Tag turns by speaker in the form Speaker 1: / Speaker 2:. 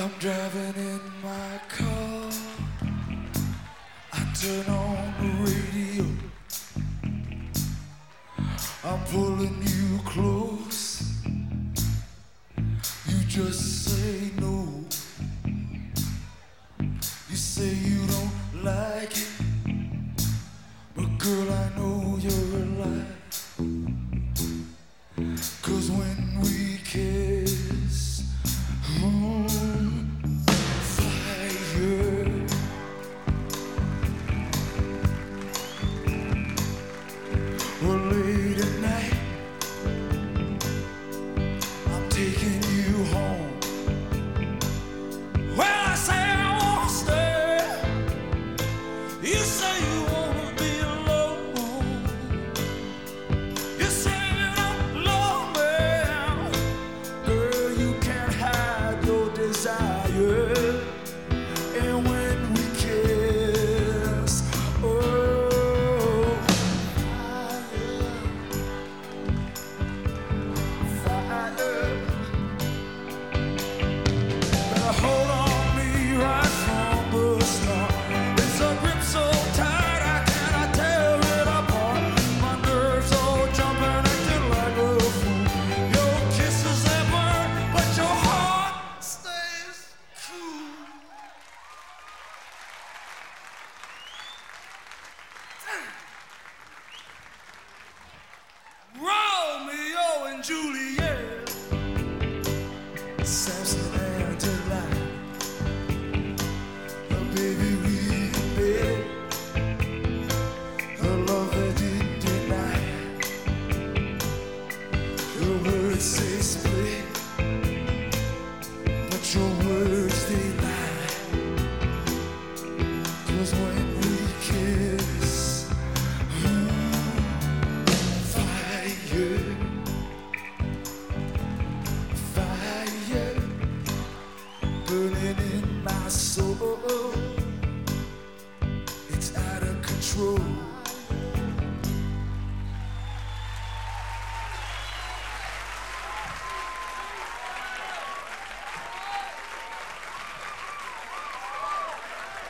Speaker 1: I'm driving in my car. I turn on the radio. I'm pulling you close. You just say no. You say you don't like it, but girl, I know you're alive. 'Cause when we kiss, fire. Well, late at night, I'm taking you home. Well, I say I wanna stay. You say you wanna be alone. You say you don't love me. Girl, you can't hide your desire. And when we kiss, oh, fire, fire. Better hold on me right from the start. It's a grip so tight I cannot tear it apart. My nerves all jumping, acting like a fool. Your kisses they burn, but your heart stays cool. Romeo and Juliet, Samson and Delilah. Oh, baby, we made a love that didn't deny. Your words say split, but your words they lie. 'Cause when we kiss, fire, fire, burning in my soul. It's out of control.